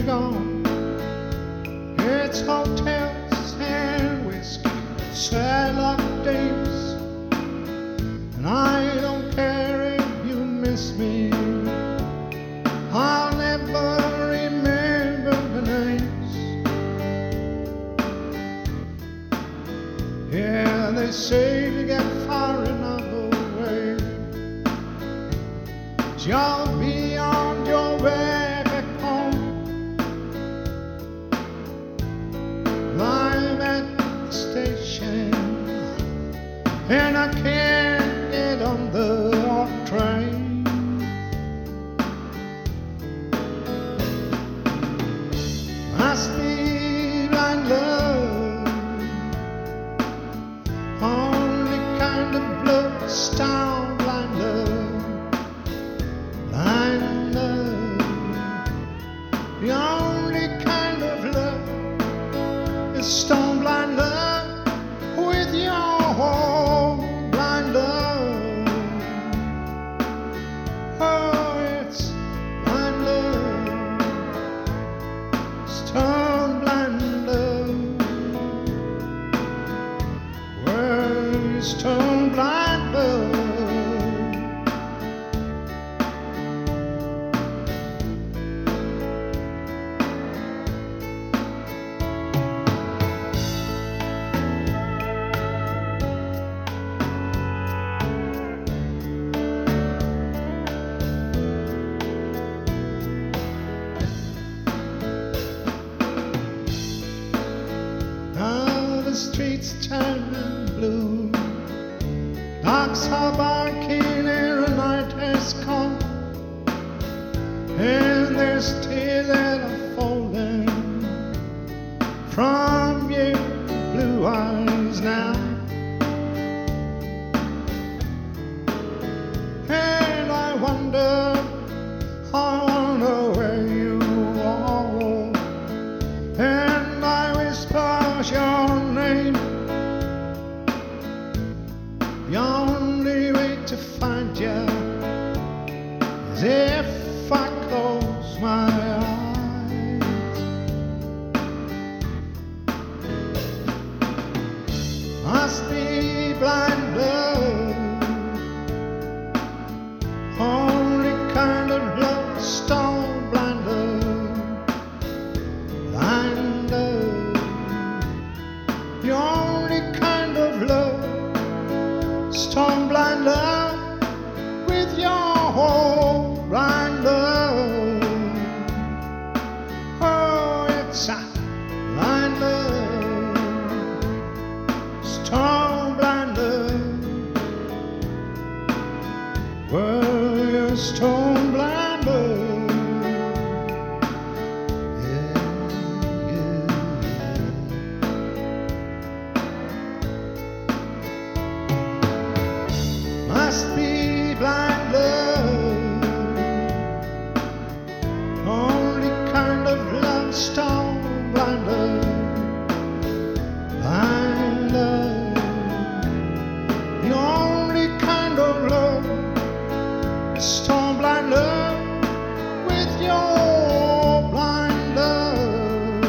gone. It's hotels and whiskey, sad luck days, and I don't care if you miss me. I'll never remember the names. Yeah, they say to get far enough away, you'll be on your way back home. I'm at the station and I can't get on the train. Must be blind love, only kind of love, stone blind love, blind love. The only kind of love is stone blind love with your blind love. Oh, it's blind love, stone blind love. Where is stone blind love? Now the streets turning blue, dogs are barking and the night has come, and there's tears that are falling from your blue eyes now. And I wonder where you are, and I whisper your name. The only way to find you is if I close my eyes. Must be blind love, only kind of love, stone blind love, blind love. The only kind of love, stone blind love with your whole blind love. Oh, it's a blind love, stone blind love. Well, you're stone blind love. Yeah, yeah, yeah. Must be blind love, only kind of love, stone blind love, blind love. The only kind of love is stone blind love with your blind love.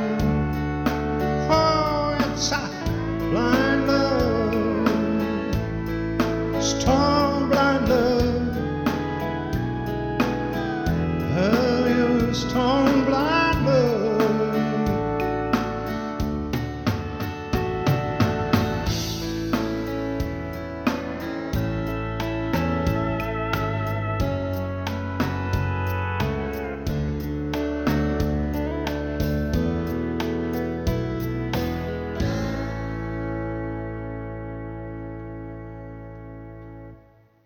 Oh, it's a blind love, stone